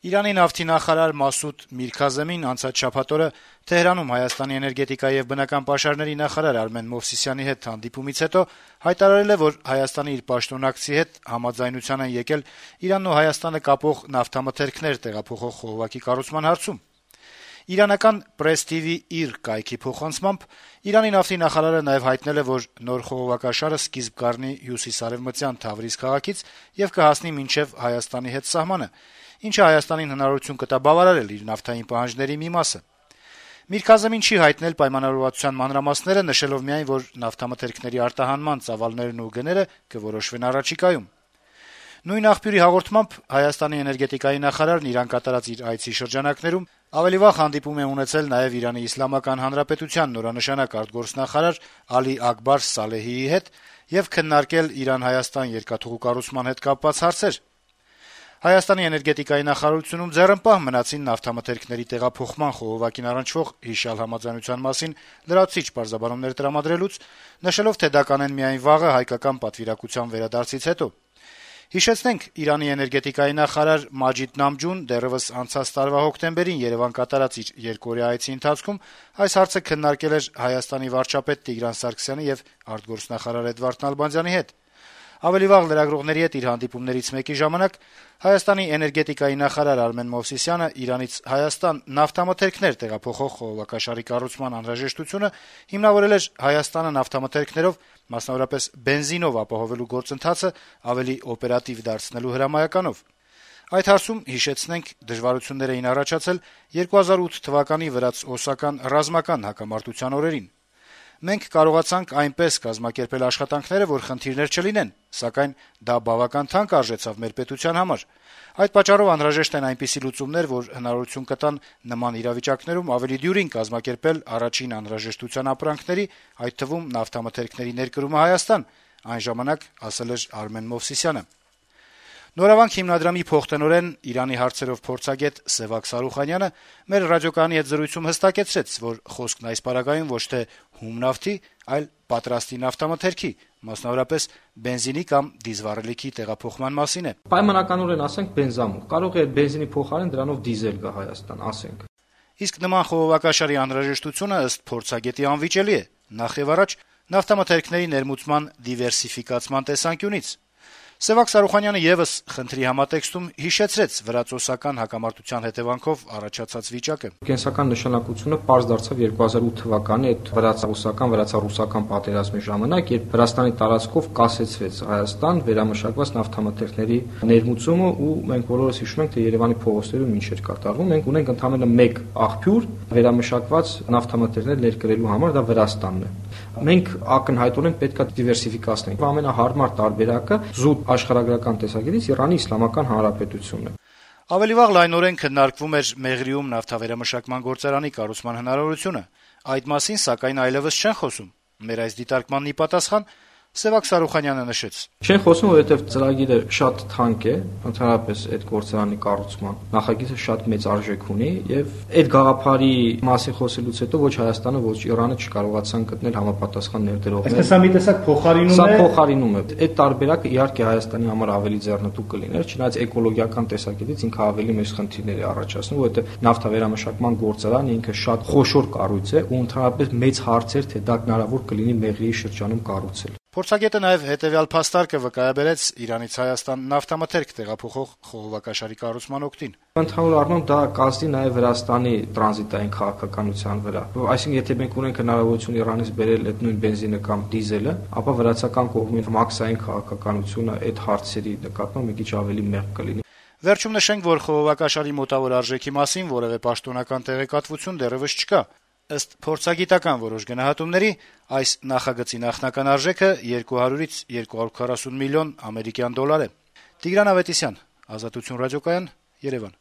Իրանի նավթի նախարար Մասուդ Միրքազեմին անցած շաբաթ օրը Թեհրանում Հայաստանի էներգետիկայի եւ բնական պաշարների նախարար Արմեն Մովսիսյանի հետ հանդիպումից հետո հայտարարել է, որ Հայաստանի իր պաշտոնակցի հետ համաձայնության են եկել Իրանն ու Հայաստանը կապող նավթամթերքներ տեղափոխող խողովակի կառուցման հարցում։ Իրանական Press TV իր կայքի փոխանցմամբ Իրանի նավթի նախարարը նաեւ հայտնել է, որ նոր խողովակաշարը սկիզբ կառնի հյուսիսարևմտյան Թավրիզ քաղաքից եւ կհասնի մինչեւ Հայաստանի հետ սահմանը, ինչը Հայաստանին հնարավորություն կտա բավարարել իր նավթային պահանջների մի մասը։ Միրքազեմին չի հայտնել պայմանավորվածության մանրամասները, նշելով միայն, որ նավթամթերքների արտահանման ծավալներն ու գները կորոշվեն առաջիկայում։ Նույն աղբյուրի հաղորդմամբ Հայաստանի էներգետիկայի նախարարն Իրան կատարած իր այցի շրջանակներում ավելի վաղ հանդիպում է ունեցել նաեւ Իրանի Իսլամական Հանրապետության նորանշանակ արտգործնախարար Ալի Ակբար Սալեհիի հետ եւ քննարկել Իրան-Հայաստան երկաթուղու կառուցման հետ կապված հարցեր։ Հայաստանի էներգետիկայի նախարարությունում ձեռնպահ մնացին նավթամթերքների տեղափոխման խողովակին առնչվող հիշյալ համաձայնության մասին լրացուցիչ պարզաբանումներ տրամադրելուց, նշելով, թե դա կանեն միայն վաղը հայկական պատվիրակության վերադարձից հետո։ Հիշեցնենք, Իրանի էներգետիկայի նախարար Մաջիդ Նամջուն դեռևս անցած տարվա հոկտեմբերին Երևան կատարած իր երկօրյա այցի ընթացքում այս հարցը քննարկել էր Հայաստանի վարչապետ Տիգրան Սարգսյանի եւ արտգործնախարար Էդվարդ Նալբանդյանի հետ։ Ավելի վաղ լրագրողների հետ իր հանդիպումներից մեկի ժամանակ Հայաստանի էներգետիկայի նախարար Արմեն Մովսիսյանը Իրանից Հայաստան նավթամթերքներ տեղափոխող խողովակաշարի կառուցման անհրաժեշտությունը հիմնավորել էր Հայաստանը նավթամթերքներով, մասնավորապես բենզինով ապահովելու գործընթացը ավելի օպերատիվ դարձնելու հրամայականով։ Այդ հարցում, հիշեցնենք, դժվարություններ էին առաջացել 2008 թվականի վրաց-օսական ռազմական հակամարտության օրերին։ Մենք կարողացանք այնպես կազմակերպել աշխատանքները, որ խնդիրներ չլինեն, սակայն դա բավական թանկ արժեցավ մեր պետության համար։ Այդ պատճառով անհրաժեշտ են այնպիսի լուծումներ, որ հնարավորություն կտան նման իրավիճակներում ավելի դյուրին կազմակերպել առաջին անհրաժեշտության ապրանքների, այդ թվում նավթամթերքների ներկրումը Հայաստան, այն ժամանակ ասել էր Արմեն Մովսիսյանը։ Նորավանք հիմնադրամի փոխտնօրեն Իրանի հարցերով փորձագետ Սևակ Սարուխանյանը մեր ռադիոկայանի հետ զրույցում հստակեցրեց, որ խոսքն այս պարագայում ոչ թե հում նավթի, այլ պատրաստի նավթամթերքի, մասնավորապես բենզինի կամ դիզվառելիքի տեղափոխման մասին է։ Պայմանականորեն ասենք բենզամուղ, կարող է բենզինի փոխարեն դրանով դիզել գա Հայաստան, ասենք։ Իսկ նման խողովակաշարի անհրաժեշտությունը ըստ փորձագետի անվիճելի է, նախ եւ առաջ նավթամթերքների ներմուծման դիվերսիֆիկացման տեսանկյունից։ Սևակ Սարուխանյանը եւս խնդրի համատեքստում հիշեցրեց վրաց-օսական հակամարտության հետևանքով առաջացած վիճակը։ Կենսական նշանակությունը պարզ դարձավ 2008 թվականի այդ վրաց-օսական վրաց-ռուսական պատերազմի ժամանակ, երբ Վրաստանի տարածքով կասեցվեց Հայաստան վերամշակված նավթամթերքների ներմուծումը, ու մենք բոլորս հիշում ենք, թե Երևանի փողոցներում ինչ էր կատարվում։ Մենք ունենք ընդամենը մեկ աղբյուր վերամշակված նավթամթերքներ ներկրելու համար, դա Վրաստանն է։ Մենք ակնհայտորեն պետք է դիվերսիֆիկացնենք։ Ամենահարմար տարբերակը զուտ աշխարհագրական տեսակետից Իրանի Իսլամական Հանրապետությունն է։ Ավելի վաղ լայնորեն քննարկվում էր Մեղրիում նավթավերամշակման գործարանի կառուցման հնարավորությունը։ Այդ մասին, սակայն, այլևս չեն խոսում։ Մեր այս դիտարկմանն ի պատասխան Սևակ Սարուխանյանը նշեց. Չեն խոսում, որովհետև ծրագիրը շատ թանկ է, ընդհանրապես այդ գործարանի կառուցման նախագիծը շատ մեծ արժեք ունի, եւ այդ գաղափարի մասին խոսելուց հետո ոչ Հայաստանը, ոչ Իրանը չկարողացան գտնել համապատասխան ներդրողներ։ Այսինքն սա մի տեսակ փոխարինում է։ Սա փոխարինում է։ Այդ տարբերակը իհարկե Հայաստանի համար ավելի ձեռնտու կլիներ, չնայած էկոլոգիական տեսակետից ինքը ավելի մեծ խնդիրներ է առաջացնում, որովհետև նավթավերամշակման գործարանը ինքը շատ խոշոր կառույց է ու ընդհանրապես մեծ հարցեր, թե դա հնարավոր կլինի Մեղրիի շրջանում կառուցել։ Փորձագետը նաև հետևյալ փաստարկը վկայաբերեց Իրանից Հայաստան նավթամթերք տեղափոխող խողովակաշարի կառուցման օգտին։ Ընդհանուր առմամբ դա կազդի նաև Վրաստանի տրանզիտային քաղաքականության վրա։ Այսինքն, եթե մենք ունենք հնարավորություն Իրանից բերել այդ նույն բենզինը կամ դիզելը, ապա վրացական կողմի մաքսային քաղաքականությունը այդ հարցերի նկատմամբ մի քիչ ավելի մեղմ կլինի։ Վերջում նշենք, որ խողովակաշարի մոտավոր արժեքի մասին որևէ պաշտոնական տեղեկատվություն դեռևս չկա։ Ըստ փորձագիտական որոշ գնահատումների, այս նախագծի նախնական արժեքը 200-ից 240 միլիոն ամերիկյան դոլար է։ Տիգրան Ավետիսյան, Ազատություն ռադիոկայան, Երևան։